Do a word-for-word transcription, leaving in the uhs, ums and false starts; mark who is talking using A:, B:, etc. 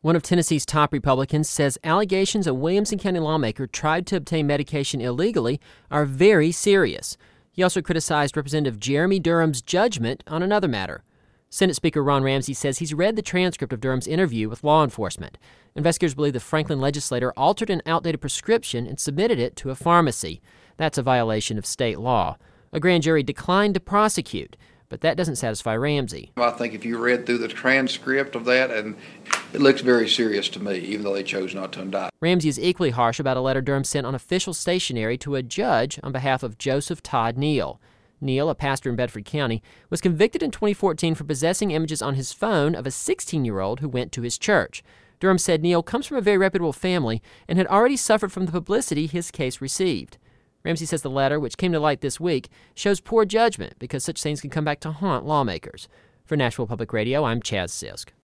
A: One of Tennessee's top Republicans says allegations a Williamson County lawmaker tried to obtain medication illegally are very serious. He also criticized Representative Jeremy Durham's judgment on another matter. Senate Speaker Ron Ramsey says he's read the transcript of Durham's interview with law enforcement. Investigators believe the Franklin legislator altered an outdated prescription and submitted it to a pharmacy. That's a violation of state law. A grand jury declined to prosecute, but that doesn't satisfy Ramsey.
B: I think if you read through the transcript of that, and it looks very serious to me, even though they chose not to indict.
A: Ramsey is equally harsh about a letter Durham sent on official stationery to a judge on behalf of Joseph Todd Neal. Neal, a pastor in Bedford County, was convicted in twenty fourteen for possessing images on his phone of a sixteen-year-old who went to his church. Durham said Neal comes from a very reputable family and had already suffered from the publicity his case received. Ramsey says the letter, which came to light this week, shows poor judgment because such things can come back to haunt lawmakers. For Nashville Public Radio, I'm Chaz Sisk.